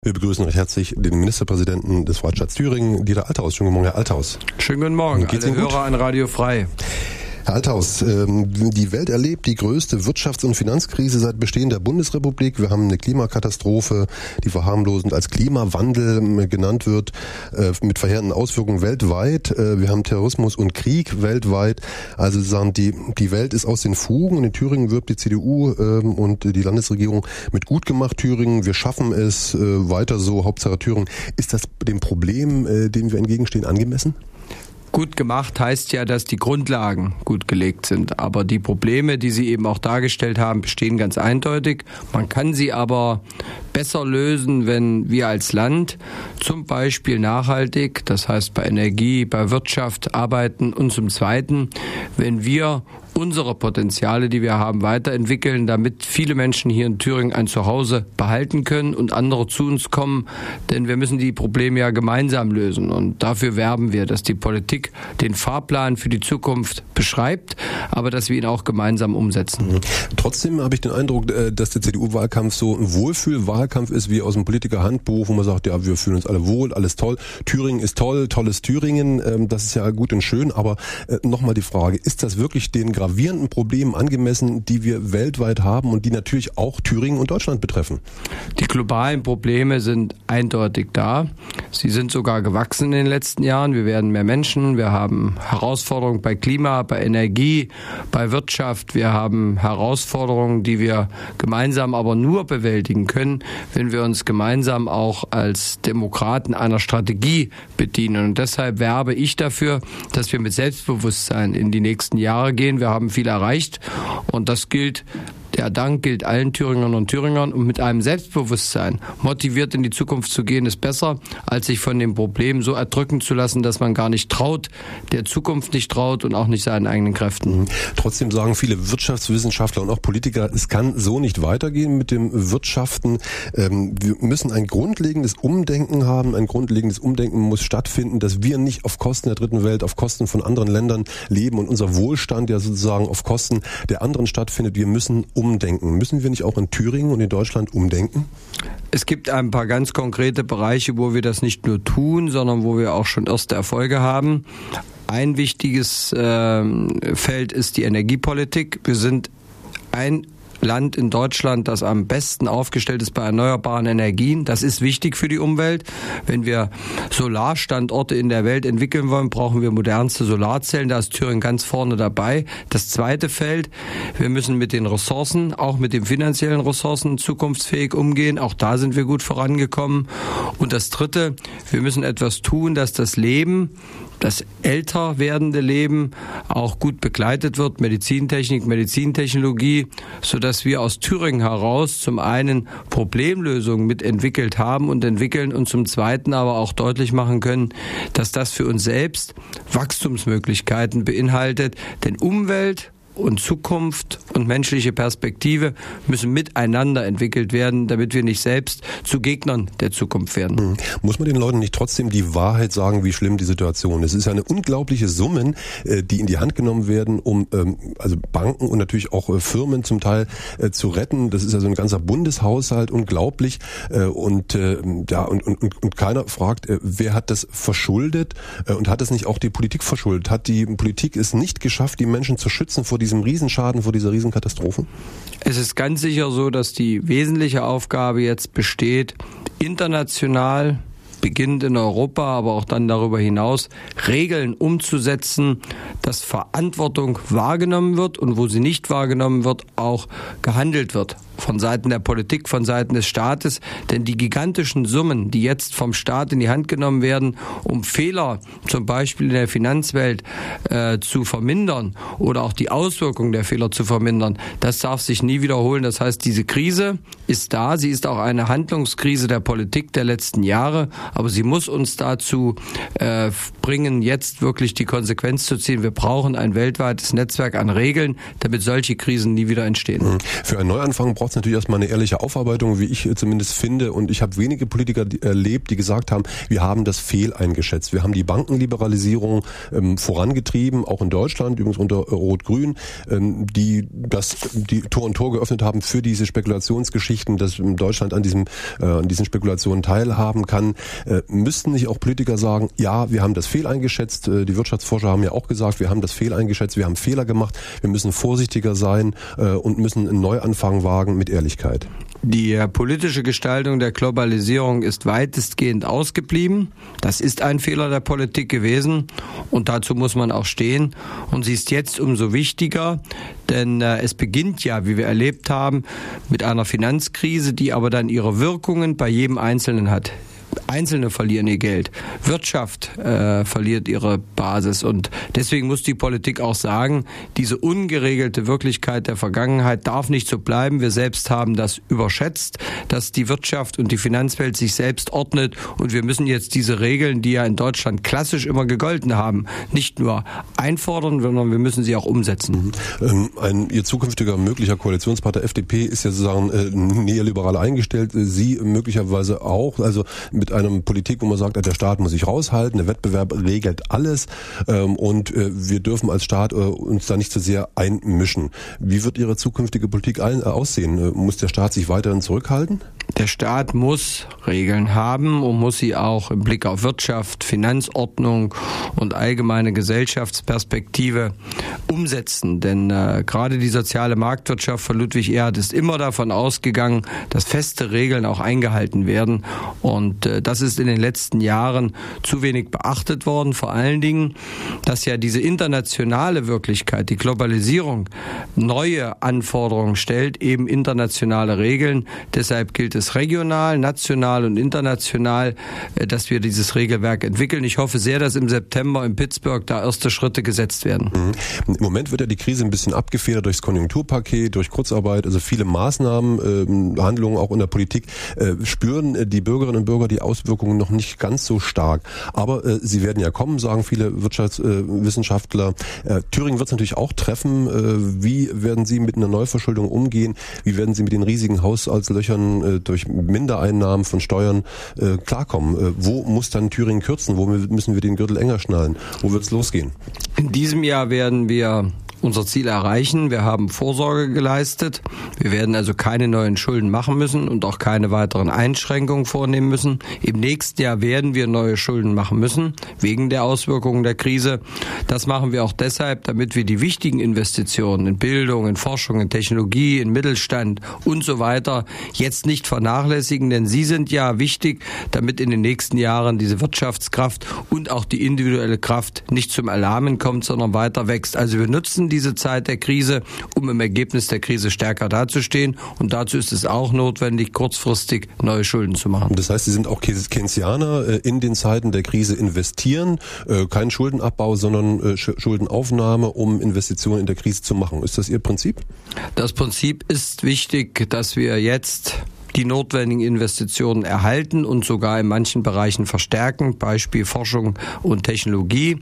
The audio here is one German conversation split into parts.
Wir begrüßen recht herzlich den Ministerpräsidenten des Freistaats Thüringen, Dieter Althaus. Schönen guten Morgen, Herr Althaus. Schönen guten Morgen, alle Hörer an Radio Frei. Herr Althaus, die Welt erlebt die größte Wirtschafts- und Finanzkrise seit Bestehen der Bundesrepublik. Wir haben eine Klimakatastrophe, die verharmlosend als Klimawandel genannt wird, mit verheerenden Auswirkungen weltweit. Wir haben Terrorismus und Krieg weltweit. Also sagen die Welt ist aus den Fugen, und in Thüringen wirbt die CDU und die Landesregierung mit gut gemacht Thüringen. Wir schaffen es weiter so, Hauptsache Thüringen. Ist das dem Problem, dem wir entgegenstehen, angemessen? Gut gemacht heißt ja, dass die Grundlagen gut gelegt sind. Aber die Probleme, die Sie eben auch dargestellt haben, bestehen ganz eindeutig. Man kann sie aber besser lösen, wenn wir als Land zum Beispiel nachhaltig, das heißt bei Energie, bei Wirtschaft arbeiten, und zum Zweiten, wenn wir unsere Potenziale, die wir haben, weiterentwickeln, damit viele Menschen hier in Thüringen ein Zuhause behalten können und andere zu uns kommen. Denn wir müssen die Probleme ja gemeinsam lösen. Und dafür werben wir, dass die Politik den Fahrplan für die Zukunft beschreibt, aber dass wir ihn auch gemeinsam umsetzen. Trotzdem habe ich den Eindruck, dass der CDU-Wahlkampf so ein Wohlfühl-Wahlkampf ist, wie aus dem Politiker-Handbuch, wo man sagt, ja, wir fühlen uns alle wohl, alles toll. Thüringen ist toll, tolles Thüringen, das ist ja gut und schön. Aber nochmal die Frage, ist das wirklich den gravierenden Problemen angemessen, die wir weltweit haben und die natürlich auch Thüringen und Deutschland betreffen? Die globalen Probleme sind eindeutig da. Sie sind sogar gewachsen in den letzten Jahren. Wir werden mehr Menschen, wir haben Herausforderungen bei Klima, bei Energie, bei Wirtschaft. Wir haben Herausforderungen, die wir gemeinsam aber nur bewältigen können, wenn wir uns gemeinsam auch als Demokraten einer Strategie bedienen. Und deshalb werbe ich dafür, dass wir mit Selbstbewusstsein in die nächsten Jahre gehen. Wir haben viel erreicht und das gilt. Der Dank gilt allen Thüringern und Thüringern, und mit einem Selbstbewusstsein motiviert in die Zukunft zu gehen, ist besser, als sich von dem Problem so erdrücken zu lassen, dass man gar nicht traut, der Zukunft nicht traut und auch nicht seinen eigenen Kräften. Trotzdem sagen viele Wirtschaftswissenschaftler und auch Politiker, es kann so nicht weitergehen mit dem Wirtschaften. Wir müssen ein grundlegendes Umdenken haben. Ein grundlegendes Umdenken muss stattfinden, dass wir nicht auf Kosten der dritten Welt, auf Kosten von anderen Ländern leben und unser Wohlstand ja sozusagen auf Kosten der anderen stattfindet. Wir müssen umdenken. Müssen wir nicht auch in Thüringen und in Deutschland umdenken? Es gibt ein paar ganz konkrete Bereiche, wo wir das nicht nur tun, sondern wo wir auch schon erste Erfolge haben. Ein wichtiges Feld ist die Energiepolitik. Wir sind ein Land in Deutschland, das am besten aufgestellt ist bei erneuerbaren Energien. Das ist wichtig für die Umwelt. Wenn wir Solarstandorte in der Welt entwickeln wollen, brauchen wir modernste Solarzellen. Da ist Thüringen ganz vorne dabei. Das zweite Feld, wir müssen mit den Ressourcen, auch mit den finanziellen Ressourcen, zukunftsfähig umgehen. Auch da sind wir gut vorangekommen. Und das dritte, wir müssen etwas tun, dass das Leben, das älter werdende Leben auch gut begleitet wird, Medizintechnik, Medizintechnologie, sodass wir aus Thüringen heraus zum einen Problemlösungen mitentwickelt haben und entwickeln und zum zweiten aber auch deutlich machen können, dass das für uns selbst Wachstumsmöglichkeiten beinhaltet, denn Umwelt und Zukunft und menschliche Perspektive müssen miteinander entwickelt werden, damit wir nicht selbst zu Gegnern der Zukunft werden. Muss man den Leuten nicht trotzdem die Wahrheit sagen, wie schlimm die Situation ist? Es ist eine unglaubliche Summen, die in die Hand genommen werden, um also Banken und natürlich auch Firmen zum Teil zu retten. Das ist also ein ganzer Bundeshaushalt, unglaublich. Und keiner fragt, wer hat das verschuldet und hat es nicht auch die Politik verschuldet? Hat die Politik es nicht geschafft, die Menschen zu schützen vor diesem Riesenschaden, vor dieser Riesenkatastrophe? Es ist ganz sicher so, dass die wesentliche Aufgabe jetzt besteht, international, beginnend in Europa, aber auch dann darüber hinaus, Regeln umzusetzen, dass Verantwortung wahrgenommen wird und wo sie nicht wahrgenommen wird, auch gehandelt wird. Von Seiten der Politik, von Seiten des Staates, denn die gigantischen Summen, die jetzt vom Staat in die Hand genommen werden, um Fehler zum Beispiel in der Finanzwelt zu vermindern oder auch die Auswirkungen der Fehler zu vermindern, das darf sich nie wiederholen. Das heißt, diese Krise ist da, sie ist auch eine Handlungskrise der Politik der letzten Jahre, aber sie muss uns dazu bringen, jetzt wirklich die Konsequenz zu ziehen. Wir brauchen ein weltweites Netzwerk an Regeln, damit solche Krisen nie wieder entstehen. Für einen Neuanfang braucht braucht es natürlich erstmal eine ehrliche Aufarbeitung, wie ich zumindest finde. Und ich habe wenige Politiker erlebt, die gesagt haben, wir haben das fehleingeschätzt. Wir haben die Bankenliberalisierung vorangetrieben, auch in Deutschland, übrigens unter Rot-Grün, die Tor und Tor geöffnet haben für diese Spekulationsgeschichten, dass Deutschland an diesen Spekulationen teilhaben kann. Müssten nicht auch Politiker sagen, ja, wir haben das fehleingeschätzt. Die Wirtschaftsforscher haben ja auch gesagt, wir haben das fehleingeschätzt, wir haben Fehler gemacht, wir müssen vorsichtiger sein und müssen einen Neuanfang wagen mit Ehrlichkeit. Die politische Gestaltung der Globalisierung ist weitestgehend ausgeblieben. Das ist ein Fehler der Politik gewesen und dazu muss man auch stehen. Und sie ist jetzt umso wichtiger, denn es beginnt ja, wie wir erlebt haben, mit einer Finanzkrise, die aber dann ihre Wirkungen bei jedem Einzelnen hat. Einzelne verlieren ihr Geld, Wirtschaft verliert ihre Basis und deswegen muss die Politik auch sagen, diese ungeregelte Wirklichkeit der Vergangenheit darf nicht so bleiben. Wir selbst haben das überschätzt, dass die Wirtschaft und die Finanzwelt sich selbst ordnet und wir müssen jetzt diese Regeln, die ja in Deutschland klassisch immer gegolten haben, nicht nur einfordern, sondern wir müssen sie auch umsetzen. Ihr zukünftiger möglicher Koalitionspartner FDP ist ja sozusagen neoliberal eingestellt, Sie möglicherweise auch, also mit einer Politik, wo man sagt, der Staat muss sich raushalten, der Wettbewerb regelt alles und wir dürfen als Staat uns da nicht so sehr einmischen. Wie wird Ihre zukünftige Politik aussehen? Muss der Staat sich weiterhin zurückhalten? Der Staat muss Regeln haben und muss sie auch im Blick auf Wirtschaft, Finanzordnung und allgemeine Gesellschaftsperspektive umsetzen. Denn gerade die soziale Marktwirtschaft von Ludwig Erhard ist immer davon ausgegangen, dass feste Regeln auch eingehalten werden. Und das ist in den letzten Jahren zu wenig beachtet worden. Vor allen Dingen, dass ja diese internationale Wirklichkeit, die Globalisierung, neue Anforderungen stellt, eben internationale Regeln. Deshalb gilt es regional, national und international, dass wir dieses Regelwerk entwickeln. Ich hoffe sehr, dass im September in Pittsburgh da erste Schritte gesetzt werden. Im Moment wird ja die Krise ein bisschen abgefedert durchs Konjunkturpaket, durch Kurzarbeit, also viele Maßnahmen, Handlungen auch in der Politik. Spüren die Bürgerinnen und Bürger die Auswirkungen noch nicht ganz so stark. Aber sie werden ja kommen, sagen viele Wirtschaftswissenschaftler. Thüringen wird es natürlich auch treffen. Wie werden Sie mit einer Neuverschuldung umgehen? Wie werden Sie mit den riesigen Haushaltslöchern durch Mindereinnahmen von Steuern klarkommen? Wo muss dann Thüringen kürzen? Wo müssen wir den Gürtel enger schnallen? Wo wird es losgehen? In diesem Jahr werden wir unser Ziel erreichen. Wir haben Vorsorge geleistet. Wir werden also keine neuen Schulden machen müssen und auch keine weiteren Einschränkungen vornehmen müssen. Im nächsten Jahr werden wir neue Schulden machen müssen, wegen der Auswirkungen der Krise. Das machen wir auch deshalb, damit wir die wichtigen Investitionen in Bildung, in Forschung, in Technologie, in Mittelstand und so weiter jetzt nicht vernachlässigen, denn sie sind ja wichtig, damit in den nächsten Jahren diese Wirtschaftskraft und auch die individuelle Kraft nicht zum Erlahmen kommt, sondern weiter wächst. Also wir nutzen diese Zeit der Krise, um im Ergebnis der Krise stärker dazustehen. Und dazu ist es auch notwendig, kurzfristig neue Schulden zu machen. Das heißt, Sie sind auch Keynesianer, in den Zeiten der Krise investieren, kein Schuldenabbau, sondern Schuldenaufnahme, um Investitionen in der Krise zu machen. Ist das Ihr Prinzip? Das Prinzip ist wichtig, dass wir jetzt die notwendigen Investitionen erhalten und sogar in manchen Bereichen verstärken, Beispiel Forschung und Technologie.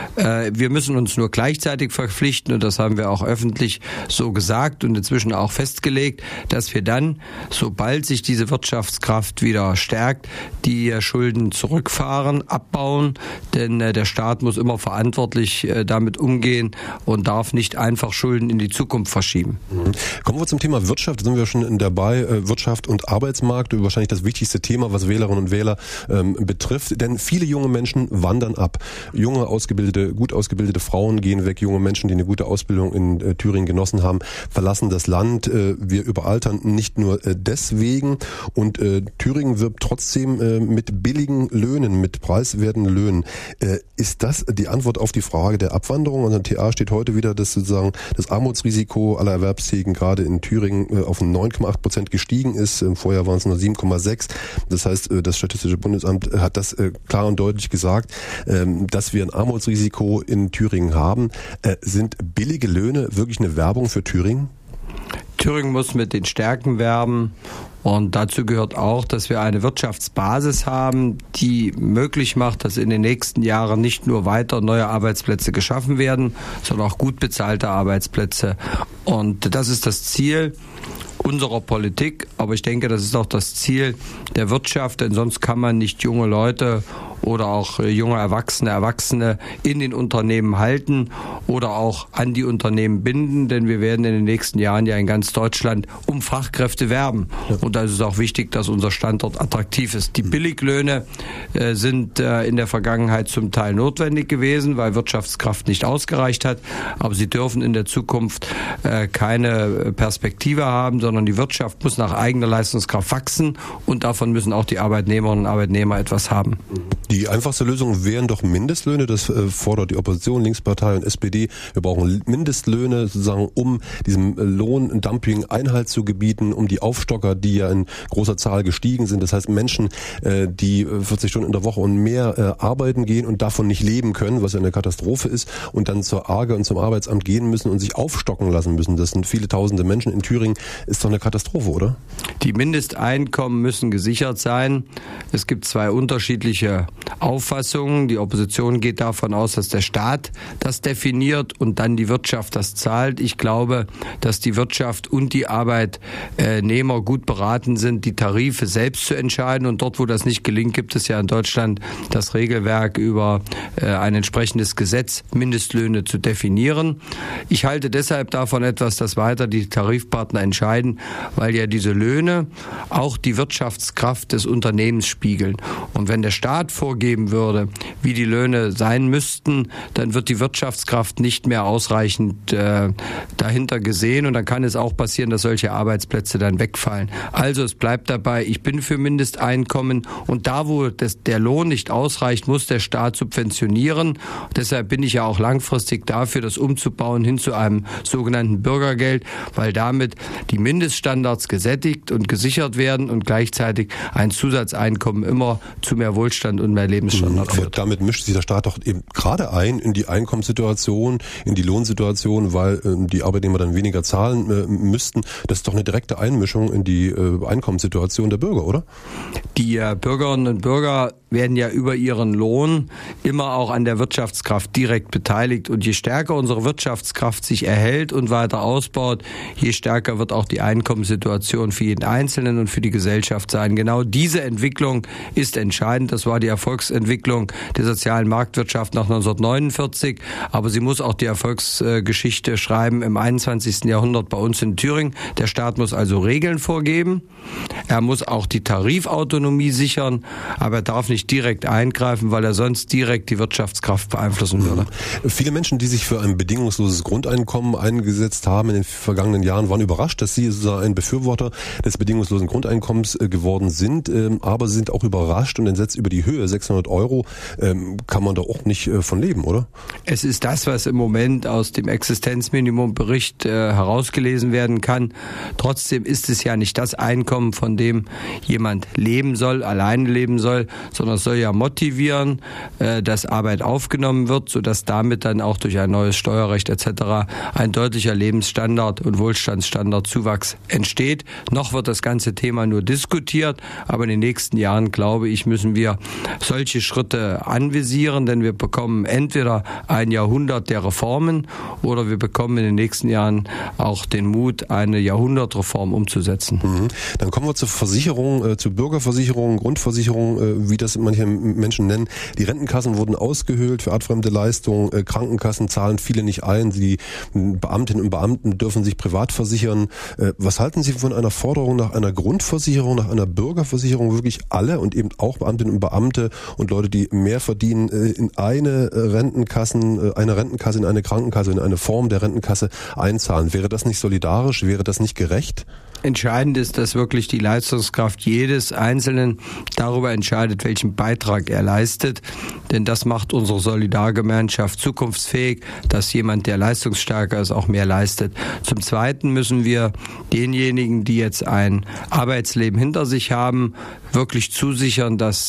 Wir müssen uns nur gleichzeitig verpflichten, und das haben wir auch öffentlich so gesagt und inzwischen auch festgelegt, dass wir dann, sobald sich diese Wirtschaftskraft wieder stärkt, die Schulden zurückfahren, abbauen, denn der Staat muss immer verantwortlich damit umgehen und darf nicht einfach Schulden in die Zukunft verschieben. Kommen wir zum Thema Wirtschaft, da sind wir schon dabei, Wirtschaft und Arbeitsmarkt, wahrscheinlich das wichtigste Thema, was Wählerinnen und Wähler betrifft, denn viele junge Menschen wandern ab. Junge, gut ausgebildete Frauen gehen weg, junge Menschen, die eine gute Ausbildung in Thüringen genossen haben, verlassen das Land. Wir überaltern nicht nur deswegen und Thüringen wirbt trotzdem mit billigen Löhnen, mit preiswerten Löhnen. Ist das die Antwort auf die Frage der Abwanderung? Unser TA steht heute wieder, dass sozusagen das Armutsrisiko aller Erwerbstätigen gerade in Thüringen auf 9,8% gestiegen ist. Vorher waren es nur 7,6. Das heißt, das Statistische Bundesamt hat das klar und deutlich gesagt, dass wir ein Armutsrisiko in Thüringen haben. Sind billige Löhne wirklich eine Werbung für Thüringen? Thüringen muss mit den Stärken werben. Und dazu gehört auch, dass wir eine Wirtschaftsbasis haben, die möglich macht, dass in den nächsten Jahren nicht nur weiter neue Arbeitsplätze geschaffen werden, sondern auch gut bezahlte Arbeitsplätze. Und das ist das Ziel. unserer Politik, aber ich denke, das ist auch das Ziel der Wirtschaft, denn sonst kann man nicht junge Leute oder auch junge Erwachsene in den Unternehmen halten oder auch an die Unternehmen binden, denn wir werden in den nächsten Jahren ja in ganz Deutschland um Fachkräfte werben. Und da ist es auch wichtig, dass unser Standort attraktiv ist. Die Billiglöhne sind in der Vergangenheit zum Teil notwendig gewesen, weil Wirtschaftskraft nicht ausgereicht hat, aber sie dürfen in der Zukunft keine Perspektive haben, sondern die Wirtschaft muss nach eigener Leistungskraft wachsen und davon müssen auch die Arbeitnehmerinnen und Arbeitnehmer etwas haben. Die einfachste Lösung wären doch Mindestlöhne. Das fordert die Opposition, Linkspartei und SPD. Wir brauchen Mindestlöhne sozusagen, um diesem Lohndumping Einhalt zu gebieten, um die Aufstocker, die ja in großer Zahl gestiegen sind. Das heißt Menschen, die 40 Stunden in der Woche und mehr arbeiten gehen und davon nicht leben können, was ja eine Katastrophe ist, und dann zur AGE und zum Arbeitsamt gehen müssen und sich aufstocken lassen müssen. Das sind viele tausende Menschen in Thüringen. Ist doch eine Katastrophe, oder? Die Mindesteinkommen müssen gesichert sein. Es gibt zwei unterschiedliche Auffassungen. Die Opposition geht davon aus, dass der Staat das definiert und dann die Wirtschaft das zahlt. Ich glaube, dass die Wirtschaft und die Arbeitnehmer gut beraten sind, die Tarife selbst zu entscheiden. Und dort, wo das nicht gelingt, gibt es ja in Deutschland das Regelwerk über ein entsprechendes Gesetz, Mindestlöhne zu definieren. Ich halte deshalb davon etwas, dass weiter die Tarifpartner entscheiden, weil ja diese Löhne auch die Wirtschaftskraft des Unternehmens spiegeln. Und wenn der Staat vorgeben würde, wie die Löhne sein müssten, dann wird die Wirtschaftskraft nicht mehr ausreichend dahinter gesehen und dann kann es auch passieren, dass solche Arbeitsplätze dann wegfallen. Also es bleibt dabei, ich bin für Mindesteinkommen und da, wo der Lohn nicht ausreicht, muss der Staat subventionieren. Deshalb bin ich ja auch langfristig dafür, das umzubauen hin zu einem sogenannten Bürgergeld, weil damit die Mindeststandards gesättigt und gesichert werden und gleichzeitig ein Zusatzeinkommen immer zu mehr Wohlstand und mehr Lebensstandard führt. Aber damit mischt sich der Staat doch eben gerade ein in die Einkommenssituation, in die Lohnsituation, weil die Arbeitnehmer dann weniger zahlen müssten. Das ist doch eine direkte Einmischung in die Einkommenssituation der Bürger, oder? Die Bürgerinnen und Bürger werden ja über ihren Lohn immer auch an der Wirtschaftskraft direkt beteiligt. Und je stärker unsere Wirtschaftskraft sich erhält und weiter ausbaut, je stärker wird auch die Einkommenssituation für jeden Einzelnen und für die Gesellschaft sein. Genau diese Entwicklung ist entscheidend. Das war die Erfolgsentwicklung der sozialen Marktwirtschaft nach 1949. Aber sie muss auch die Erfolgsgeschichte schreiben im 21. Jahrhundert bei uns in Thüringen. Der Staat muss also Regeln vorgeben. Er muss auch die Tarifautonomie sichern, aber er darf nicht direkt eingreifen, weil er sonst direkt die Wirtschaftskraft beeinflussen würde. Viele Menschen, die sich für ein bedingungsloses Grundeinkommen eingesetzt haben in den vergangenen Jahren, waren überrascht, dass sie sozusagen ein Befürworter des bedingungslosen Grundeinkommens geworden sind, aber sie sind auch überrascht und entsetzt über die Höhe. 600 Euro kann man da auch nicht von leben, oder? Es ist das, was im Moment aus dem Existenzminimumbericht herausgelesen werden kann. Trotzdem ist es ja nicht das Einkommen, von dem jemand leben soll, alleine leben soll, sondern es soll ja motivieren, dass Arbeit aufgenommen wird, sodass damit dann auch durch ein neues Steuerrecht etc. ein deutlicher Lebensstandard und Wohlstandsstandardzuwachs entsteht. Noch wird das ganze Thema nur diskutiert, aber in den nächsten Jahren, glaube ich, müssen wir solche Schritte anvisieren, denn wir bekommen entweder ein Jahrhundert der Reformen oder wir bekommen in den nächsten Jahren auch den Mut, eine Jahrhundertreform umzusetzen. Dann kommen wir zur Versicherung, zur Bürgerversicherung, Grundversicherung, wie das manche Menschen nennen. Die Rentenkassen wurden ausgehöhlt für artfremde Leistungen, Krankenkassen zahlen viele nicht ein, die Beamtinnen und Beamten dürfen sich privat versichern. Was halten Sie von einer Forderung nach einer Grundversicherung, nach einer Bürgerversicherung, wirklich alle und eben auch Beamtinnen und Beamte und Leute, die mehr verdienen, in eine Rentenkasse, in eine Krankenkasse, in eine Form der Rentenkasse einzahlen? Wäre das nicht solidarisch? Wäre das nicht gerecht? Entscheidend ist, dass wirklich die Leistungskraft jedes Einzelnen darüber entscheidet, welchen Beitrag er leistet. Denn das macht unsere Solidargemeinschaft zukunftsfähig, dass jemand, der leistungsstärker ist, auch mehr leistet. Zum Zweiten müssen wir denjenigen, die jetzt ein Arbeitsleben hinter sich haben, wirklich zusichern, dass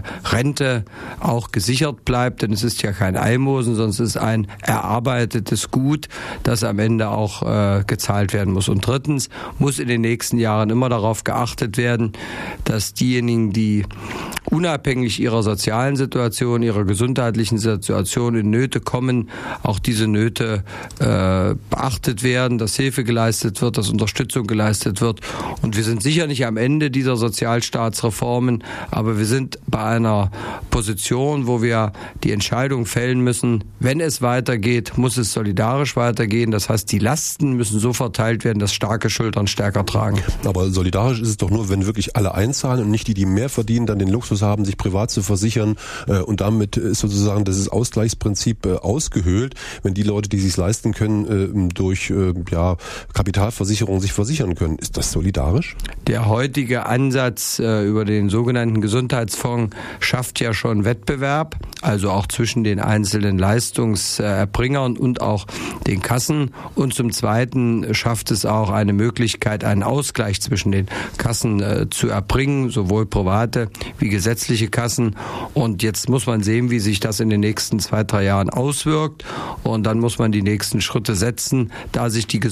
Rente auch gesichert bleibt. Denn es ist ja kein Almosen, sondern es ist ein erarbeitetes Gut, das am Ende auch gezahlt werden muss. Und drittens muss in den nächsten Jahren immer darauf geachtet werden, dass diejenigen, die unabhängig ihrer sozialen Situation, ihrer gesundheitlichen Situation in Nöte kommen, auch diese Nöte beachtet werden, dass Hilfe geleistet wird, dass Unterstützung geleistet wird. Und wir sind sicher nicht am Ende dieser Sozialstaatsreformen, aber wir sind bei einer Position, wo wir die Entscheidung fällen müssen, wenn es weitergeht, muss es solidarisch weitergehen. Das heißt, die Lasten müssen so verteilt werden, dass starke Schultern stärker tragen. Aber solidarisch ist es doch nur, wenn wirklich alle einzahlen und nicht die mehr verdienen, dann den Luxus haben, sich privat zu versichern. Und damit ist sozusagen dieses Ausgleichsprinzip ausgehöhlt, wenn die Leute, die es sich leisten können, durch Kapitalversicherung sich versichern können. Ist das solidarisch? Der heutige Ansatz über den sogenannten Gesundheitsfonds schafft ja schon Wettbewerb, also auch zwischen den einzelnen Leistungserbringern und auch den Kassen. Und zum Zweiten schafft es auch eine Möglichkeit, einen Ausgleich zwischen den Kassen zu erbringen, sowohl private wie gesetzliche Kassen. Und jetzt muss man sehen, wie sich das in den nächsten 2-3 Jahren auswirkt. Und dann muss man die nächsten Schritte setzen, da sich die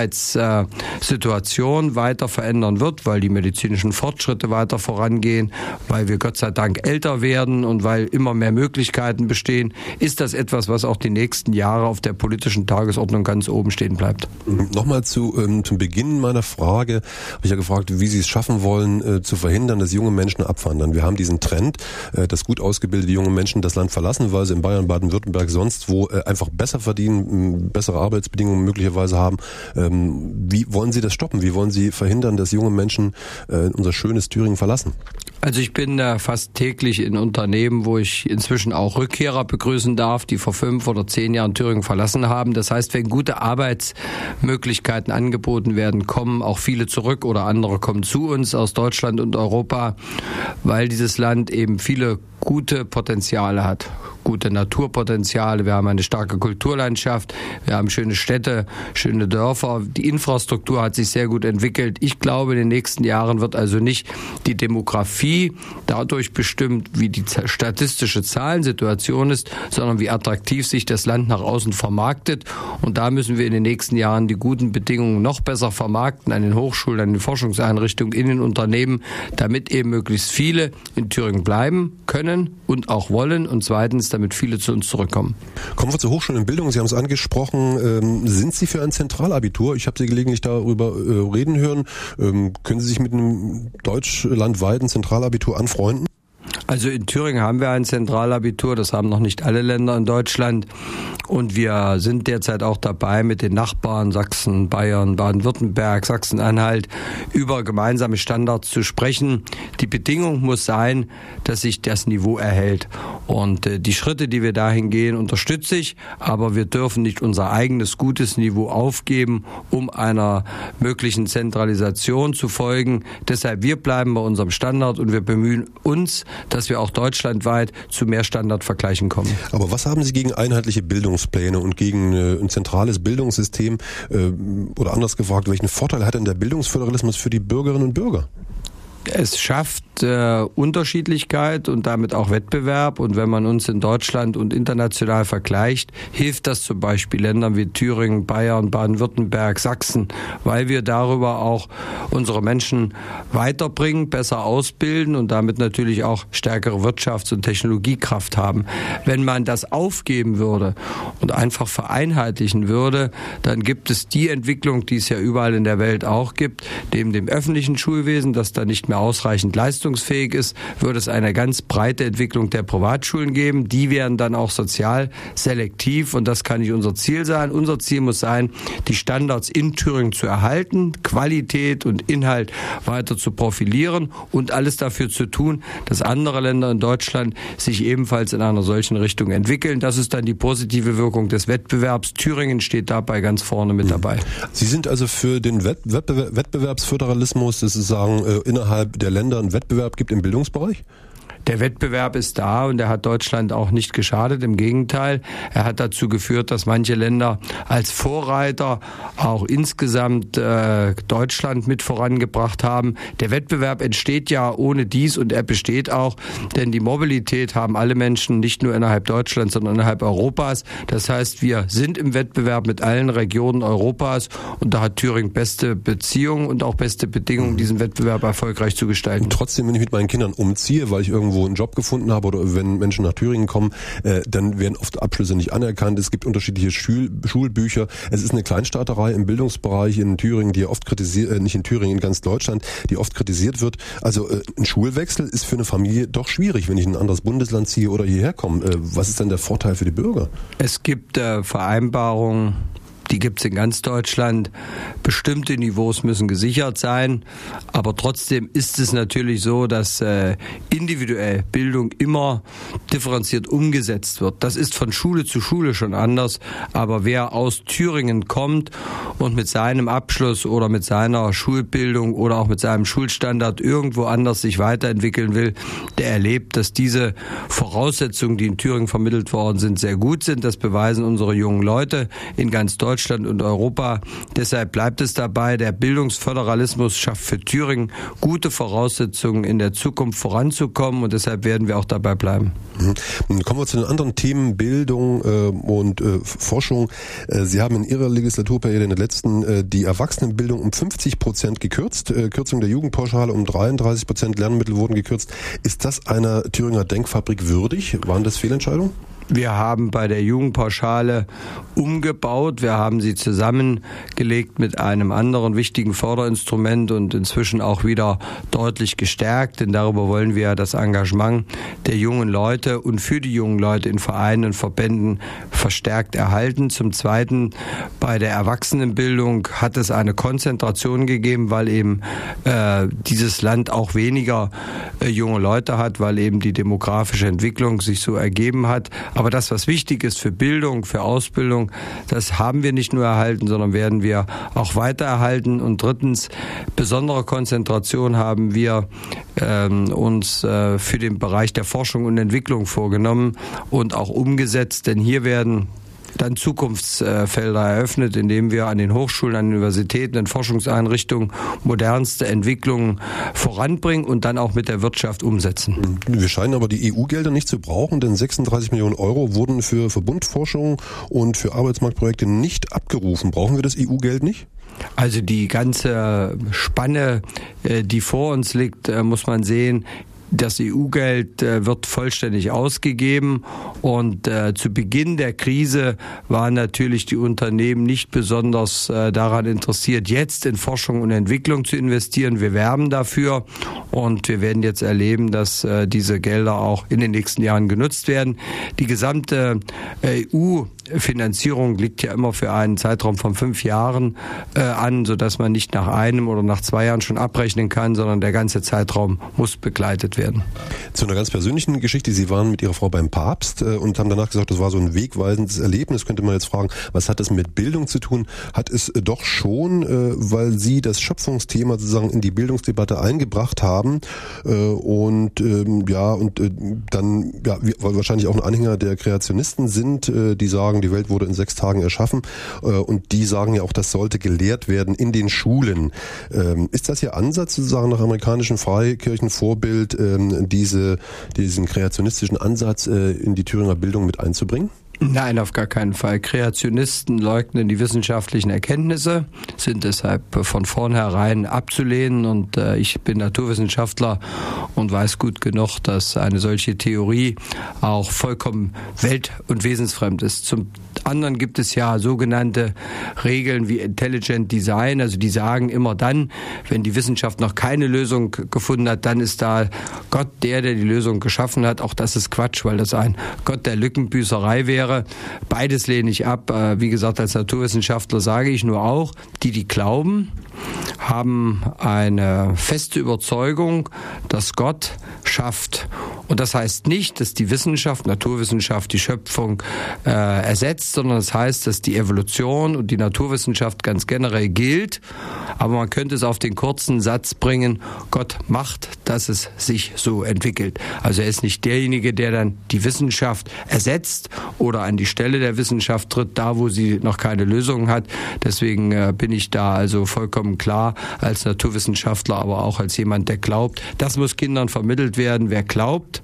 Gesundheitssituation weiter verändern wird, weil die medizinischen Fortschritte weiter vorangehen, weil wir Gott sei Dank älter werden und weil immer mehr Möglichkeiten bestehen, ist das etwas, was auch die nächsten Jahre auf der politischen Tagesordnung ganz oben stehen bleibt. Nochmal zum Beginn meiner Frage habe ich ja gefragt, wie Sie es schaffen wollen, zu verhindern, dass junge Menschen abwandern. Wir haben diesen Trend, dass gut ausgebildete junge Menschen das Land verlassen, weil sie in Bayern, Baden-Württemberg, sonst wo einfach besser verdienen, bessere Arbeitsbedingungen möglicherweise haben. Wie wollen Sie das stoppen? Wie wollen Sie verhindern, dass junge Menschen unser schönes Thüringen verlassen? Also ich bin fast täglich in Unternehmen, wo ich inzwischen auch Rückkehrer begrüßen darf, die vor 5 oder 10 Jahren Thüringen verlassen haben. Das heißt, wenn gute Arbeitsmöglichkeiten angeboten werden, kommen auch viele zurück oder andere kommen zu uns aus Deutschland und Europa, weil dieses Land eben viele gute Potenziale hat. Gute Naturpotenziale, wir haben eine starke Kulturlandschaft, wir haben schöne Städte, schöne Dörfer, die Infrastruktur hat sich sehr gut entwickelt. Ich glaube, in den nächsten Jahren wird also nicht die Demografie dadurch bestimmt, wie die statistische Zahlensituation ist, sondern wie attraktiv sich das Land nach außen vermarktet. Und da müssen wir in den nächsten Jahren die guten Bedingungen noch besser vermarkten, an den Hochschulen, an den Forschungseinrichtungen, in den Unternehmen, damit eben möglichst viele in Thüringen bleiben können und auch wollen und zweitens, damit viele zu uns zurückkommen. Kommen wir zur Hochschule und Bildung. Sie haben es angesprochen. Sind Sie für ein Zentralabitur? Ich habe Sie gelegentlich darüber reden hören. Können Sie sich mit einem deutschlandweiten Zentralabitur anfreunden? Also in Thüringen haben wir ein Zentralabitur, das haben noch nicht alle Länder in Deutschland. Und wir sind derzeit auch dabei, mit den Nachbarn Sachsen, Bayern, Baden-Württemberg, Sachsen-Anhalt über gemeinsame Standards zu sprechen. Die Bedingung muss sein, dass sich das Niveau erhält. Und die Schritte, die wir dahin gehen, unterstütze ich. Aber wir dürfen nicht unser eigenes gutes Niveau aufgeben, um einer möglichen Zentralisation zu folgen. Deshalb, wir bleiben bei unserem Standard und wir bemühen uns, dass wir auch deutschlandweit zu mehr Standardvergleichen kommen. Aber was haben Sie gegen einheitliche Bildungspläne und gegen ein zentrales Bildungssystem? Oder anders gefragt, welchen Vorteil hat denn der Bildungsföderalismus für die Bürgerinnen und Bürger? Es schafft Unterschiedlichkeit und damit auch Wettbewerb. Und wenn man uns in Deutschland und international vergleicht, hilft das zum Beispiel Ländern wie Thüringen, Bayern, Baden-Württemberg, Sachsen, weil wir darüber auch unsere Menschen weiterbringen, besser ausbilden und damit natürlich auch stärkere Wirtschafts- und Technologiekraft haben. Wenn man das aufgeben würde und einfach vereinheitlichen würde, dann gibt es die Entwicklung, die es ja überall in der Welt auch gibt, neben dem öffentlichen Schulwesen, das da nicht mehr ausreichend leistungsfähig ist, würde es eine ganz breite Entwicklung der Privatschulen geben. Die werden dann auch sozial selektiv und das kann nicht unser Ziel sein. Unser Ziel muss sein, die Standards in Thüringen zu erhalten, Qualität und Inhalt weiter zu profilieren und alles dafür zu tun, dass andere Länder in Deutschland sich ebenfalls in einer solchen Richtung entwickeln. Das ist dann die positive Wirkung des Wettbewerbs. Thüringen steht dabei ganz vorne mit dabei. Sie sind also für den Wettbewerbsföderalismus, das ist sagen, innerhalb der Länder einen Wettbewerb gibt im Bildungsbereich? Der Wettbewerb ist da und er hat Deutschland auch nicht geschadet. Im Gegenteil, er hat dazu geführt, dass manche Länder als Vorreiter auch insgesamt Deutschland mit vorangebracht haben. Der Wettbewerb entsteht ja ohne dies und er besteht auch, denn die Mobilität haben alle Menschen nicht nur innerhalb Deutschlands, sondern innerhalb Europas. Das heißt, wir sind im Wettbewerb mit allen Regionen Europas und da hat Thüringen beste Beziehungen und auch beste Bedingungen, diesen Wettbewerb erfolgreich zu gestalten. Und trotzdem, wenn ich mit meinen Kindern umziehe, weil ich irgendwo irgendwo einen Job gefunden habe oder wenn Menschen nach Thüringen kommen, dann werden oft Abschlüsse nicht anerkannt. Es gibt unterschiedliche Schulbücher. Es ist eine Kleinstaaterei im Bildungsbereich in Thüringen, die oft kritisiert, nicht in Thüringen, in ganz Deutschland, die oft kritisiert wird. Also ein Schulwechsel ist für eine Familie doch schwierig, wenn ich in ein anderes Bundesland ziehe oder hierher komme. Was ist denn der Vorteil für die Bürger? Es gibt Vereinbarungen, die gibt es in ganz Deutschland. Bestimmte Niveaus müssen gesichert sein, aber trotzdem ist es natürlich so, dass individuell Bildung immer differenziert umgesetzt wird. Das ist von Schule zu Schule schon anders, aber wer aus Thüringen kommt und mit seinem Abschluss oder mit seiner Schulbildung oder auch mit seinem Schulstandard irgendwo anders sich weiterentwickeln will, der erlebt, dass diese Voraussetzungen, die in Thüringen vermittelt worden sind, sehr gut sind. Das beweisen unsere jungen Leute in ganz Deutschland und Europa. Deshalb bleibt es dabei, der Bildungsföderalismus schafft für Thüringen gute Voraussetzungen, in der Zukunft voranzukommen und deshalb werden wir auch dabei bleiben. Kommen wir zu den anderen Themen, Bildung und Forschung. Sie haben in Ihrer Legislaturperiode in der letzten die Erwachsenenbildung um 50% gekürzt, Kürzung der Jugendpauschale um 33%, Lernmittel wurden gekürzt. Ist das einer Thüringer Denkfabrik würdig? Waren das Fehlentscheidungen? Wir haben bei der Jugendpauschale umgebaut. Wir haben sie zusammengelegt mit einem anderen wichtigen Förderinstrument und inzwischen auch wieder deutlich gestärkt. Denn darüber wollen wir das Engagement der jungen Leute und für die jungen Leute in Vereinen und Verbänden verstärkt erhalten. Zum Zweiten, bei der Erwachsenenbildung hat es eine Konzentration gegeben, weil eben dieses Land auch weniger junge Leute hat, weil eben die demografische Entwicklung sich so ergeben hat. Aber das, was wichtig ist für Bildung, für Ausbildung, das haben wir nicht nur erhalten, sondern werden wir auch weiter erhalten. Und drittens, besondere Konzentration haben wir uns für den Bereich der Forschung und Entwicklung vorgenommen und auch umgesetzt. Denn hier werden dann Zukunftsfelder eröffnet, indem wir an den Hochschulen, an den Universitäten, in Forschungseinrichtungen modernste Entwicklungen voranbringen und dann auch mit der Wirtschaft umsetzen. Wir scheinen aber die EU-Gelder nicht zu brauchen, denn 36 Millionen Euro wurden für Verbundforschung und für Arbeitsmarktprojekte nicht abgerufen. Brauchen wir das EU-Geld nicht? Also die ganze Spanne, die vor uns liegt, muss man sehen. Das EU-Geld wird vollständig ausgegeben und zu Beginn der Krise waren natürlich die Unternehmen nicht besonders daran interessiert, jetzt in Forschung und Entwicklung zu investieren. Wir werben dafür und wir werden jetzt erleben, dass diese Gelder auch in den nächsten Jahren genutzt werden. Die gesamte EU-Finanzierung liegt ja immer für einen Zeitraum von 5 Jahren an, sodass man nicht nach 1 oder nach 2 Jahren schon abrechnen kann, sondern der ganze Zeitraum muss begleitet werden. Zu einer ganz persönlichen Geschichte. Sie waren mit Ihrer Frau beim Papst und haben danach gesagt, das war so ein wegweisendes Erlebnis. Könnte man jetzt fragen, was hat das mit Bildung zu tun? Hat es doch schon, weil Sie das Schöpfungsthema sozusagen in die Bildungsdebatte eingebracht haben und dann wahrscheinlich auch ein Anhänger der Kreationisten sind, die sagen, die Welt wurde in 6 Tagen erschaffen und die sagen ja auch, das sollte gelehrt werden in den Schulen. Ist das Ihr Ansatz sozusagen nach amerikanischem Freikirchenvorbild, diesen kreationistischen Ansatz in die Thüringer Bildung mit einzubringen? Nein, auf gar keinen Fall. Kreationisten leugnen die wissenschaftlichen Erkenntnisse, sind deshalb von vornherein abzulehnen und ich bin Naturwissenschaftler und weiß gut genug, dass eine solche Theorie auch vollkommen welt- und wesensfremd ist. Zum anderen gibt es ja sogenannte Regeln wie Intelligent Design, also die sagen immer dann, wenn die Wissenschaft noch keine Lösung gefunden hat, dann ist da Gott der die Lösung geschaffen hat. Auch das ist Quatsch, weil das ein Gott der Lückenbüßerei wäre. Beides lehne ich ab. Wie gesagt, als Naturwissenschaftler sage ich nur auch, die glauben, haben eine feste Überzeugung, dass Gott schafft. Und das heißt nicht, dass die Wissenschaft, Naturwissenschaft, die Schöpfung ersetzt, sondern das heißt, dass die Evolution und die Naturwissenschaft ganz generell gilt. Aber man könnte es auf den kurzen Satz bringen, Gott macht, dass es sich so entwickelt. Also er ist nicht derjenige, der dann die Wissenschaft ersetzt oder an die Stelle der Wissenschaft tritt, da wo sie noch keine Lösung hat. Deswegen bin ich da also vollkommen klar als Naturwissenschaftler, aber auch als jemand, der glaubt. Das muss Kindern vermittelt werden. Wer glaubt,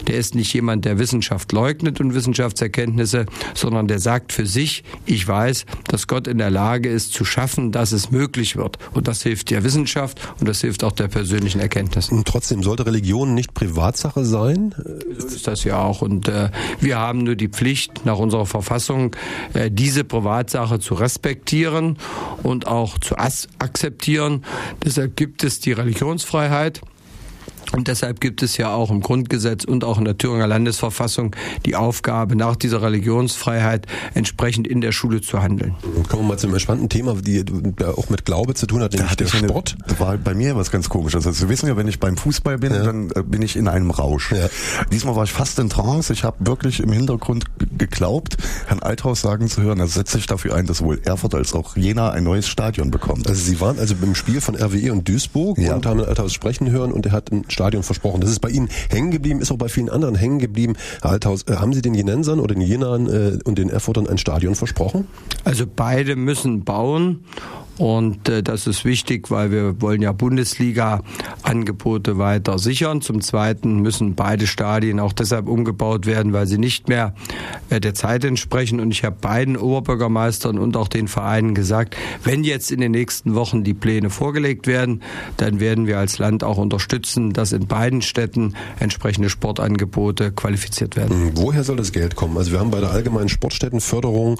der ist nicht jemand, der Wissenschaft leugnet und Wissenschaftserkenntnisse, sondern der sagt für sich, ich weiß, dass Gott in der Lage ist, zu schaffen, dass es möglich wird. Und das hilft der Wissenschaft und das hilft auch der persönlichen Erkenntnis. Und trotzdem sollte Religion nicht Privatsache sein? So ist das ja auch. Und wir haben nur die Pflicht, nach unserer Verfassung, diese Privatsache zu respektieren und auch zu akzeptieren. Deshalb gibt es die Religionsfreiheit. Und deshalb gibt es ja auch im Grundgesetz und auch in der Thüringer Landesverfassung die Aufgabe, nach dieser Religionsfreiheit entsprechend in der Schule zu handeln. Kommen wir mal zu einem spannenden Thema, die auch mit Glaube zu tun hat, nämlich der Sport. Das war bei mir was ganz Komisches. Also Sie wissen ja, wenn ich beim Fußball bin, dann bin ich in einem Rausch. Ja. Diesmal war ich fast in Trance. Ich habe wirklich im Hintergrund geglaubt, Herrn Althaus sagen zu hören, er setzt sich dafür ein, dass sowohl Erfurt als auch Jena ein neues Stadion bekommt. Also Sie waren also beim Spiel von RWE und Duisburg und haben Herrn Althaus sprechen hören und er hat ein Stadion versprochen. Das ist bei Ihnen hängen geblieben, ist auch bei vielen anderen hängen geblieben. Herr Althaus, haben Sie den Jenensern oder den Jenern und den Erfurtern ein Stadion versprochen? Also beide müssen bauen. Und das ist wichtig, weil wir wollen ja Bundesliga-Angebote weiter sichern. Zum Zweiten müssen beide Stadien auch deshalb umgebaut werden, weil sie nicht mehr der Zeit entsprechen. Und ich habe beiden Oberbürgermeistern und auch den Vereinen gesagt, wenn jetzt in den nächsten Wochen die Pläne vorgelegt werden, dann werden wir als Land auch unterstützen, dass in beiden Städten entsprechende Sportangebote qualifiziert werden. Woher soll das Geld kommen? Also wir haben bei der allgemeinen Sportstättenförderung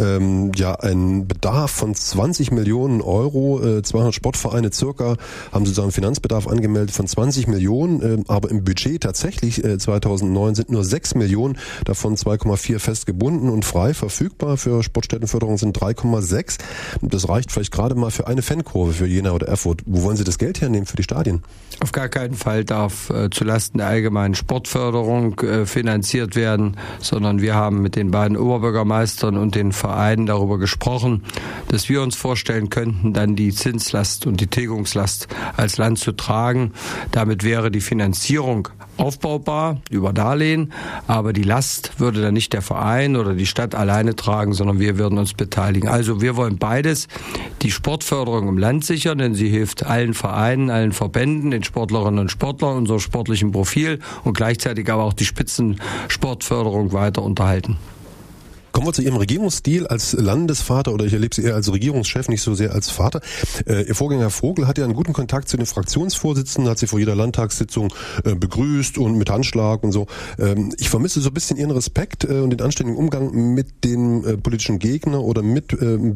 einen Bedarf von 20 Millionen Euro, 200 Sportvereine circa haben sozusagen Finanzbedarf angemeldet von 20 Millionen, aber im Budget tatsächlich 2009 sind nur 6 Millionen, davon 2,4 fest gebunden und frei verfügbar für Sportstättenförderung sind 3,6. Das reicht vielleicht gerade mal für eine Fankurve für Jena oder Erfurt. Wo wollen Sie das Geld hernehmen für die Stadien? Auf gar keinen Fall darf zulasten der allgemeinen Sportförderung finanziert werden, sondern wir haben mit den beiden Oberbürgermeistern und den Vereinen darüber gesprochen, dass wir uns vorstellen könnten, dann die Zinslast und die Tilgungslast als Land zu tragen. Damit wäre die Finanzierung aufbaubar über Darlehen, aber die Last würde dann nicht der Verein oder die Stadt alleine tragen, sondern wir würden uns beteiligen. Also wir wollen beides, die Sportförderung im Land sichern, denn sie hilft allen Vereinen, allen Verbänden, den Sportlerinnen und Sportlern, unserem sportlichen Profil und gleichzeitig aber auch die Spitzensportförderung weiter unterhalten. Kommen wir zu Ihrem Regierungsstil als Landesvater oder ich erlebe Sie eher als Regierungschef, nicht so sehr als Vater. Ihr Vorgänger Vogel hat ja einen guten Kontakt zu den Fraktionsvorsitzenden, hat sie vor jeder Landtagssitzung begrüßt und mit Handschlag und so. Ich vermisse so ein bisschen Ihren Respekt und den anständigen Umgang mit den politischen Gegnern oder mit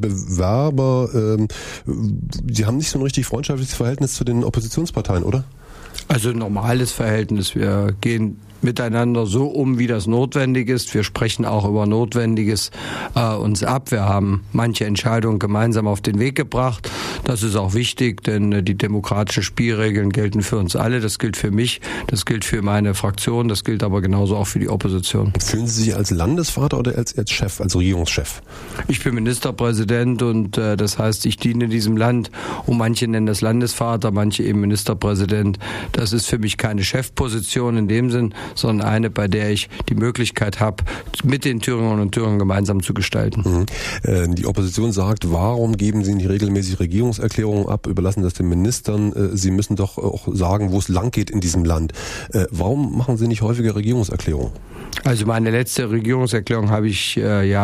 Bewerber. Sie haben nicht so ein richtig freundschaftliches Verhältnis zu den Oppositionsparteien, oder? Also ein normales Verhältnis. Wir gehen miteinander so um, wie das notwendig ist. Wir sprechen auch über Notwendiges uns ab. Wir haben manche Entscheidungen gemeinsam auf den Weg gebracht. Das ist auch wichtig, denn die demokratischen Spielregeln gelten für uns alle. Das gilt für mich, das gilt für meine Fraktion, das gilt aber genauso auch für die Opposition. Fühlen Sie sich als Landesvater oder als Chef, als Regierungschef? Ich bin Ministerpräsident und das heißt, ich diene diesem Land. Und manche nennen das Landesvater, manche eben Ministerpräsident. Das ist für mich keine Chefposition in dem Sinn, sondern eine, bei der ich die Möglichkeit habe, mit den Thüringerinnen und Thüringern gemeinsam zu gestalten. Die Opposition sagt, warum geben Sie nicht regelmäßig Regierungserklärungen ab, überlassen das den Ministern? Sie müssen doch auch sagen, wo es lang geht in diesem Land. Warum machen Sie nicht häufiger Regierungserklärungen? Also meine letzte Regierungserklärung habe ich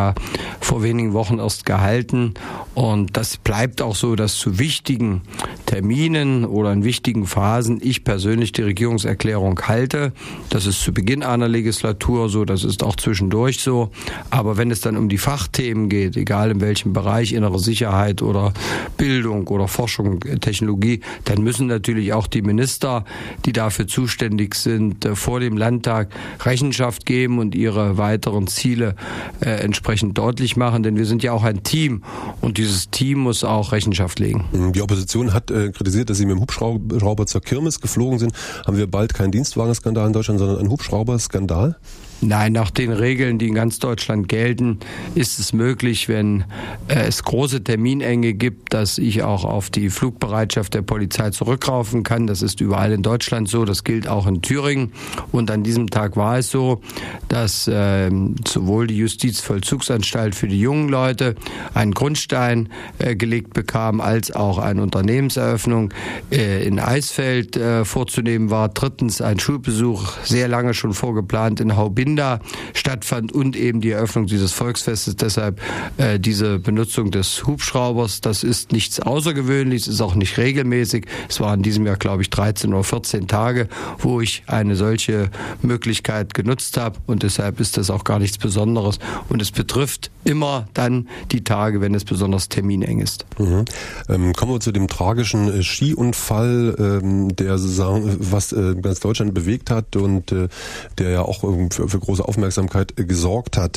vor wenigen Wochen erst gehalten und das bleibt auch so, dass zu wichtigen Terminen oder in wichtigen Phasen ich persönlich die Regierungserklärung halte. Das ist zu Beginn einer Legislatur so, das ist auch zwischendurch so. Aber wenn es dann um die Fachthemen geht, egal in welchem Bereich, innere Sicherheit oder Bildung oder Forschung, Technologie, dann müssen natürlich auch die Minister, die dafür zuständig sind, vor dem Landtag Rechenschaft geben und ihre weiteren Ziele entsprechend deutlich machen. Denn wir sind ja auch ein Team und dieses Team muss auch Rechenschaft legen. Die Opposition hat kritisiert, dass Sie mit dem Hubschrauber zur Kirmes geflogen sind. Haben wir bald keinen Dienstwagenskandal in Deutschland, sondern einen Hubschrauberskandal? Nein, nach den Regeln, die in ganz Deutschland gelten, ist es möglich, wenn es große Terminenge gibt, dass ich auch auf die Flugbereitschaft der Polizei zurückgreifen kann. Das ist überall in Deutschland so, das gilt auch in Thüringen. Und an diesem Tag war es so, dass sowohl die Justizvollzugsanstalt für die jungen Leute einen Grundstein gelegt bekam, als auch eine Unternehmenseröffnung in Eisfeld vorzunehmen war. Drittens ein Schulbesuch, sehr lange schon vorgeplant, in Haubinda stattfand und eben die Eröffnung dieses Volksfestes. Deshalb diese Benutzung des Hubschraubers, das ist nichts Außergewöhnliches, ist auch nicht regelmäßig. Es waren in diesem Jahr, glaube ich, 13 oder 14 Tage, wo ich eine solche Möglichkeit genutzt habe und deshalb ist das auch gar nichts Besonderes und es betrifft immer dann die Tage, wenn es besonders termineng ist. Kommen wir zu dem tragischen Skiunfall, der sozusagen was ganz Deutschland bewegt hat und der ja auch für große Aufmerksamkeit gesorgt hat.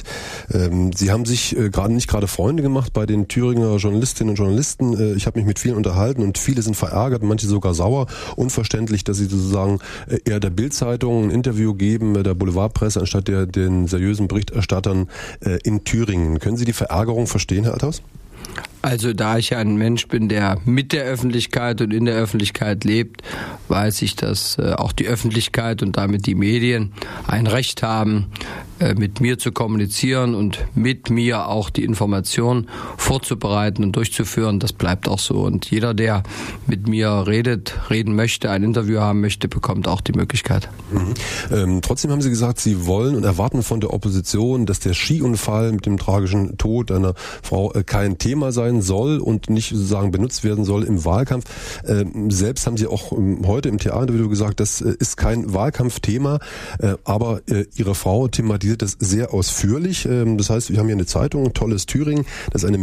Sie haben sich nicht gerade Freunde gemacht bei den Thüringer Journalistinnen und Journalisten. Ich habe mich mit vielen unterhalten und viele sind verärgert, manche sogar sauer. Unverständlich, dass sie sozusagen eher der Bild-Zeitung ein Interview geben, der Boulevardpresse, anstatt den seriösen Berichterstattern in Thüringen. Können Sie die Verärgerung verstehen, Herr Althaus? Also da ich ja ein Mensch bin, der mit der Öffentlichkeit und in der Öffentlichkeit lebt, weiß ich, dass auch die Öffentlichkeit und damit die Medien ein Recht haben, mit mir zu kommunizieren und mit mir auch die Informationen vorzubereiten und durchzuführen. Das bleibt auch so. Und jeder, der mit mir reden möchte, ein Interview haben möchte, bekommt auch die Möglichkeit. Trotzdem haben Sie gesagt, Sie wollen und erwarten von der Opposition, dass der Skiunfall mit dem tragischen Tod einer Frau kein Thema sein soll und nicht sozusagen benutzt werden soll im Wahlkampf. Selbst haben Sie auch heute im Theatervideo gesagt, das ist kein Wahlkampfthema, aber Ihre Frau thematisiert das sehr ausführlich. Das heißt, wir haben hier eine Zeitung, Tolles Thüringen, das ist ein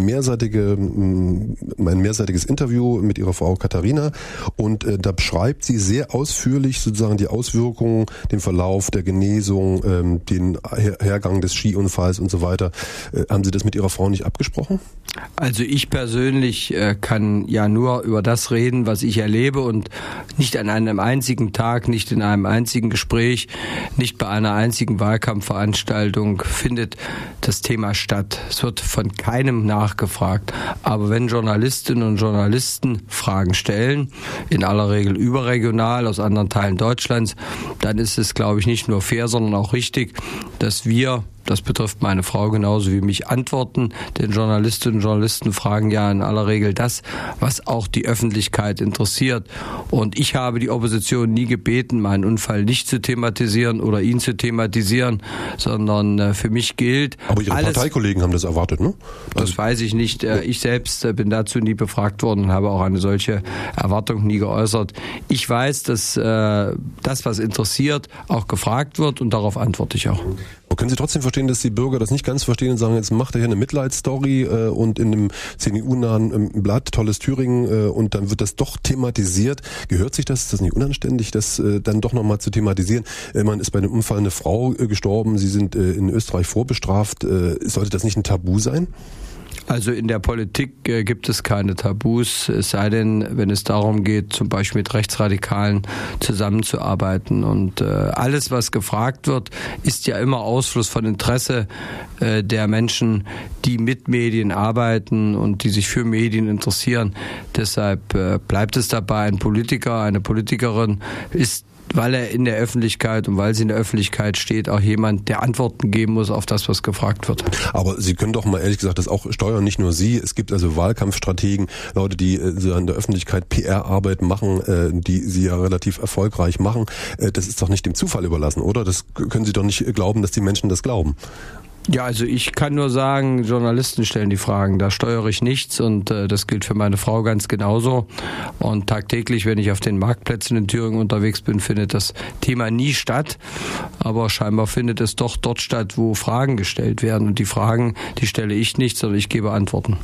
mehrseitiges Interview mit ihrer Frau Katharina und da beschreibt sie sehr ausführlich sozusagen die Auswirkungen, den Verlauf der Genesung, den Hergang des Skiunfalls und so weiter. Haben Sie das mit Ihrer Frau nicht abgesprochen? Also ich persönlich kann ja nur über das reden, was ich erlebe und nicht an einem einzigen Tag, nicht in einem einzigen Gespräch, nicht bei einer einzigen Wahlkampfveranstaltung findet das Thema statt. Es wird von keinem nachgefragt. Aber wenn Journalistinnen und Journalisten Fragen stellen, in aller Regel überregional aus anderen Teilen Deutschlands, dann ist es, glaube ich, nicht nur fair, sondern auch richtig, dass wir, das betrifft meine Frau genauso wie mich, antworten. Denn Journalistinnen und Journalisten fragen ja in aller Regel das, was auch die Öffentlichkeit interessiert. Und ich habe die Opposition nie gebeten, meinen Unfall nicht zu thematisieren oder ihn zu thematisieren, sondern für mich gilt... Aber Ihre Parteikollegen haben das erwartet, ne? Das weiß ich nicht. Ich selbst bin dazu nie befragt worden und habe auch eine solche Erwartung nie geäußert. Ich weiß, dass das, was interessiert, auch gefragt wird und darauf antworte ich auch. Können Sie trotzdem verstehen, dass die Bürger das nicht ganz verstehen und sagen, jetzt macht er hier eine Mitleidsstory und in einem CDU-nahen Blatt, Tolles Thüringen, und dann wird das doch thematisiert. Gehört sich das? Ist das nicht unanständig, das dann doch nochmal zu thematisieren? Man ist bei einem Unfall eine Frau gestorben, Sie sind in Österreich vorbestraft. Sollte das nicht ein Tabu sein? Also in der Politik gibt es keine Tabus, es sei denn, wenn es darum geht, zum Beispiel mit Rechtsradikalen zusammenzuarbeiten. Und alles, was gefragt wird, ist ja immer Ausfluss von Interesse der Menschen, die mit Medien arbeiten und die sich für Medien interessieren. Deshalb bleibt es dabei, ein Politiker, eine Politikerin ist, weil er in der Öffentlichkeit und weil sie in der Öffentlichkeit steht, auch jemand, der Antworten geben muss auf das, was gefragt wird. Aber Sie können doch mal ehrlich gesagt das auch steuern, nicht nur Sie. Es gibt also Wahlkampfstrategen, Leute, die so in der Öffentlichkeit PR-Arbeit machen, die Sie ja relativ erfolgreich machen. Das ist doch nicht dem Zufall überlassen, oder? Das können Sie doch nicht glauben, dass die Menschen das glauben. Ja, also ich kann nur sagen, Journalisten stellen die Fragen, da steuere ich nichts und das gilt für meine Frau ganz genauso. Und tagtäglich, wenn ich auf den Marktplätzen in Thüringen unterwegs bin, findet das Thema nie statt. Aber scheinbar findet es doch dort statt, wo Fragen gestellt werden. Und die Fragen, die stelle ich nicht, sondern ich gebe Antworten.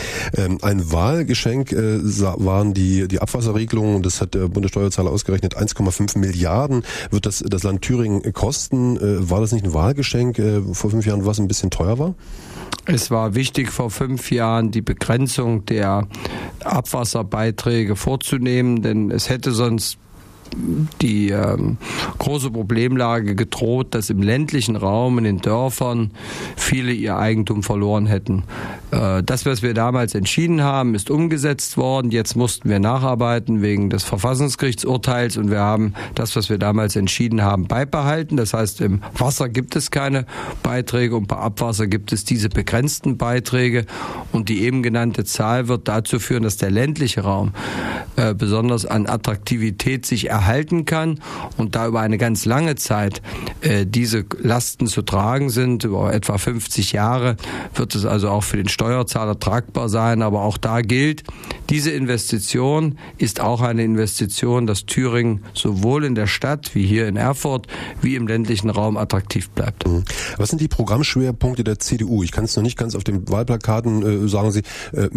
Ein Wahlgeschenk waren die Abwasserregelungen, das hat der Bundessteuerzahler ausgerechnet, 1,5 Milliarden wird das Land Thüringen kosten. War das nicht ein Wahlgeschenk vor 5 Jahren, was ein bisschen teuer war? Es war wichtig, vor 5 Jahren die Begrenzung der Abwasserbeiträge vorzunehmen, denn es hätte sonst die große Problemlage gedroht, dass im ländlichen Raum, in den Dörfern, viele ihr Eigentum verloren hätten. Das, was wir damals entschieden haben, ist umgesetzt worden. Jetzt mussten wir nacharbeiten wegen des Verfassungsgerichtsurteils und wir haben das, was wir damals entschieden haben, beibehalten. Das heißt, im Wasser gibt es keine Beiträge und bei Abwasser gibt es diese begrenzten Beiträge. Und die eben genannte Zahl wird dazu führen, dass der ländliche Raum besonders an Attraktivität sich erhalten kann und da über eine ganz lange Zeit diese Lasten zu tragen sind, über etwa 50 Jahre, wird es also auch für den Steuerzahler tragbar sein. Aber auch da gilt, diese Investition ist auch eine Investition, dass Thüringen sowohl in der Stadt wie hier in Erfurt wie im ländlichen Raum attraktiv bleibt. Was sind die Programmschwerpunkte der CDU? Ich kann es noch nicht ganz auf den Wahlplakaten sagen Sie,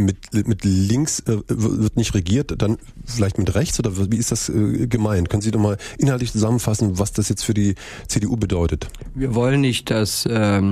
mit links wird nicht regiert, dann vielleicht mit rechts oder wie ist das gemeint? Können Sie doch mal inhaltlich zusammenfassen, was das jetzt für die CDU bedeutet? Wir wollen nicht, dass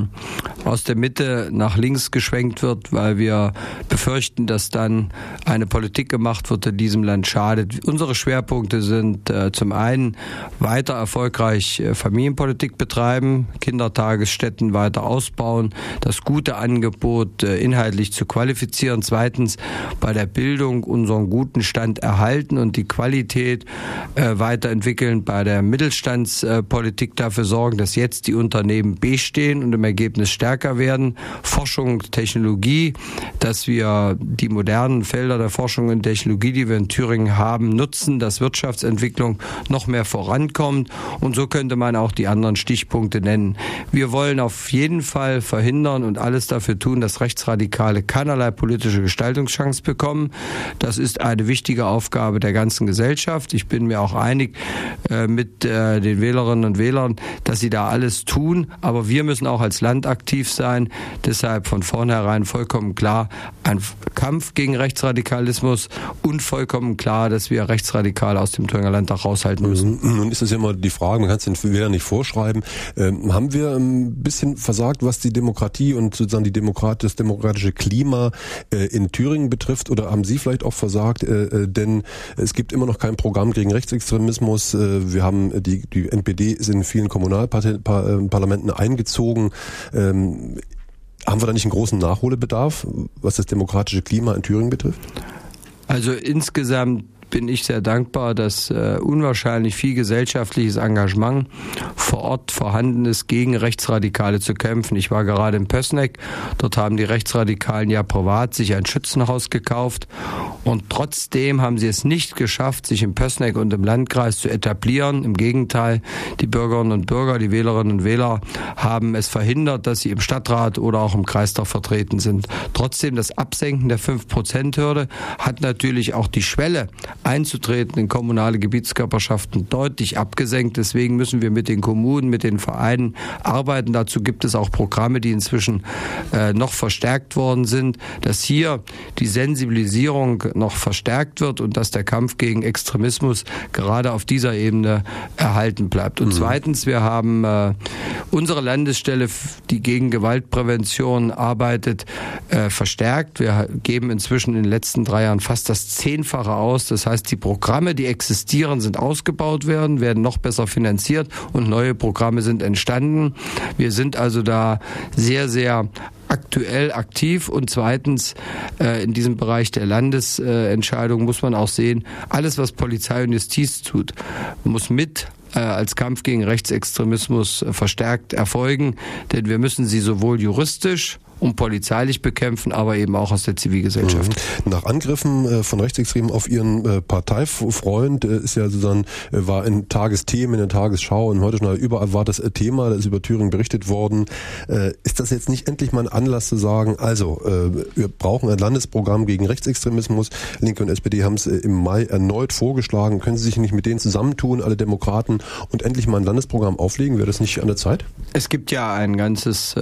aus der Mitte nach links geschwenkt wird, weil wir befürchten, dass dann eine Politik gemacht wird, die diesem Land schadet. Unsere Schwerpunkte sind zum einen weiter erfolgreich Familienpolitik betreiben, Kindertagesstätten weiter ausbauen, das gute Angebot inhaltlich zu qualifizieren. Zweitens bei der Bildung unseren guten Stand erhalten und die Qualität weiterentwickeln. Bei der Mittelstandspolitik dafür sorgen, dass jetzt die Unternehmen bestehen und im Ergebnis stärker werden. Forschung, Technologie, dass wir die modernen Felder der Forschung und Technologie, die wir in Thüringen haben, nutzen, dass Wirtschaftsentwicklung noch mehr vorankommt. Und so könnte man auch die anderen Stichpunkte nennen. Wir wollen auf jeden Fall verhindern und alles dafür tun, dass Rechtsradikale keinerlei politische Gestaltungschance bekommen. Das ist eine wichtige Aufgabe der ganzen Gesellschaft. Ich bin mir auch einig mit den Wählerinnen und Wählern, dass sie da alles tun. Aber wir müssen auch als Land aktiv sein. Deshalb von vornherein vollkommen klar ein Kampf gegen Rechtsradikalismus und vollkommen klar, dass wir Rechtsradikale aus dem Thüringer Landtag raushalten müssen. Nun ist es ja immer die Frage, man kann es den Wählern nicht vorschreiben. Haben wir ein bisschen versagt, was die Demokratie und sozusagen das demokratische Klima in Thüringen betrifft? Oder haben Sie vielleicht auch versagt? Denn es gibt immer noch kein Programm gegen Rechtsextremismus. Wir haben die NPD ist in vielen Kommunalparlamenten eingezogen. Haben wir da nicht einen großen Nachholbedarf, was das demokratische Klima in Thüringen betrifft? Also insgesamt bin ich sehr dankbar, dass unwahrscheinlich viel gesellschaftliches Engagement vor Ort vorhanden ist, gegen Rechtsradikale zu kämpfen. Ich war gerade in Pößneck, dort haben die Rechtsradikalen ja privat sich ein Schützenhaus gekauft und trotzdem haben sie es nicht geschafft, sich in Pößneck und im Landkreis zu etablieren. Im Gegenteil, die Bürgerinnen und Bürger, die Wählerinnen und Wähler haben es verhindert, dass sie im Stadtrat oder auch im Kreistag vertreten sind. Trotzdem das Absenken der 5%-Hürde hat natürlich auch die Schwelle einzutreten in kommunale Gebietskörperschaften deutlich abgesenkt. Deswegen müssen wir mit den Kommunen, mit den Vereinen arbeiten. Dazu gibt es auch Programme, die inzwischen noch verstärkt worden sind, dass hier die Sensibilisierung noch verstärkt wird und dass der Kampf gegen Extremismus gerade auf dieser Ebene erhalten bleibt. Und zweitens, wir haben unsere Landesstelle, die gegen Gewaltprävention arbeitet, verstärkt. Wir geben inzwischen in den letzten 3 Jahren fast das 10-fache aus. Das heißt, die Programme, die existieren, sind ausgebaut werden noch besser finanziert und neue Programme sind entstanden. Wir sind also da sehr, sehr aktuell aktiv und zweitens in diesem Bereich der Landesentscheidung muss man auch sehen, alles was Polizei und Justiz tut, muss mit als Kampf gegen Rechtsextremismus verstärkt erfolgen, denn wir müssen sie sowohl juristisch und polizeilich bekämpfen, aber eben auch aus der Zivilgesellschaft. Nach Angriffen von Rechtsextremen auf Ihren Parteifreund ist ja sozusagen, war in Tagesthemen, in der Tagesschau und heute schon überall war das Thema, da ist über Thüringen berichtet worden. Ist das jetzt nicht endlich mal ein Anlass zu sagen, also wir brauchen ein Landesprogramm gegen Rechtsextremismus. Linke und SPD haben es im Mai erneut vorgeschlagen. Können Sie sich nicht mit denen zusammentun, alle Demokraten, und endlich mal ein Landesprogramm auflegen? Wäre das nicht an der Zeit? Es gibt ja ein ganzes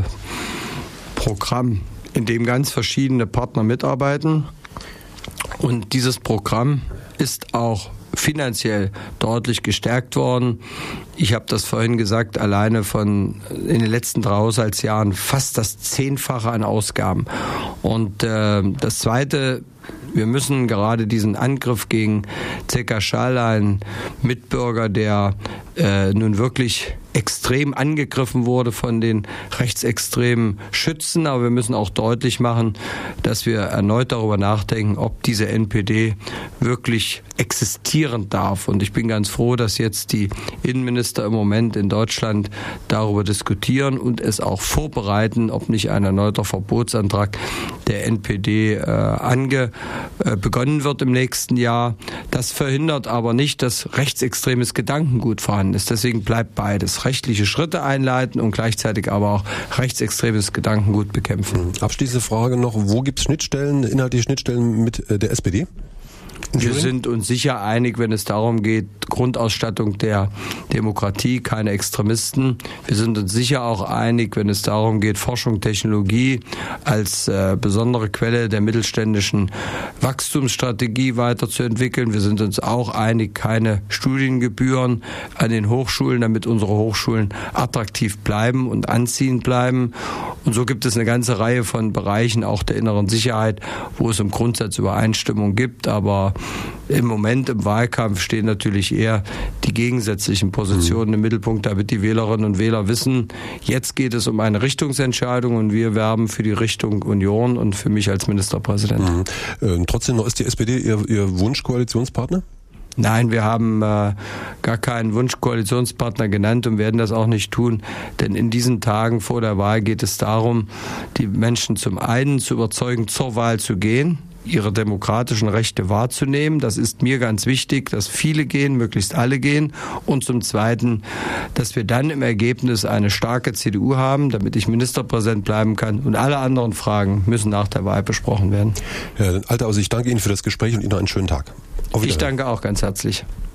Programm, in dem ganz verschiedene Partner mitarbeiten. Und dieses Programm ist auch finanziell deutlich gestärkt worden. Ich habe das vorhin gesagt, alleine in den letzten 3 Haushaltsjahren fast das 10-fache an Ausgaben. Und das Zweite, Wir müssen gerade diesen Angriff gegen Zeka Schall, ein Mitbürger, der nun wirklich extrem angegriffen wurde von den Rechtsextremen, schützen. Aber wir müssen auch deutlich machen, dass wir erneut darüber nachdenken, ob diese NPD wirklich existieren darf. Und ich bin ganz froh, dass jetzt die Innenminister im Moment in Deutschland darüber diskutieren und es auch vorbereiten, ob nicht ein erneuter Verbotsantrag der NPD begonnen wird im nächsten Jahr. Das verhindert aber nicht, dass rechtsextremes Gedankengut vorhanden ist. Deswegen bleibt beides. Rechtliche Schritte einleiten und gleichzeitig aber auch rechtsextremes Gedankengut bekämpfen. Abschließende Frage noch, wo gibt es Schnittstellen, inhaltliche Schnittstellen mit der SPD? Wir sind uns sicher einig, wenn es darum geht, Grundausstattung der Demokratie, keine Extremisten. Wir sind uns sicher auch einig, wenn es darum geht, Forschung, Technologie als besondere Quelle der mittelständischen Wachstumsstrategie weiterzuentwickeln. Wir sind uns auch einig, keine Studiengebühren an den Hochschulen, damit unsere Hochschulen attraktiv bleiben und anziehend bleiben. Und so gibt es eine ganze Reihe von Bereichen, auch der inneren Sicherheit, wo es im Grundsatz Übereinstimmung gibt. Aber im Moment im Wahlkampf stehen natürlich eher die gegensätzlichen Positionen im Mittelpunkt, damit die Wählerinnen und Wähler wissen, jetzt geht es um eine Richtungsentscheidung und wir werben für die Richtung Union und für mich als Ministerpräsident. Trotzdem noch, ist die SPD Ihr Wunschkoalitionspartner? Nein, wir haben gar keinen Wunschkoalitionspartner genannt und werden das auch nicht tun, denn in diesen Tagen vor der Wahl geht es darum, die Menschen zum einen zu überzeugen, zur Wahl zu gehen, ihre demokratischen Rechte wahrzunehmen. Das ist mir ganz wichtig, dass viele gehen, möglichst alle gehen. Und zum Zweiten, dass wir dann im Ergebnis eine starke CDU haben, damit ich Ministerpräsident bleiben kann. Und alle anderen Fragen müssen nach der Wahl besprochen werden. Herr Althaus, ich danke Ihnen für das Gespräch und Ihnen noch einen schönen Tag. Ich danke auch ganz herzlich.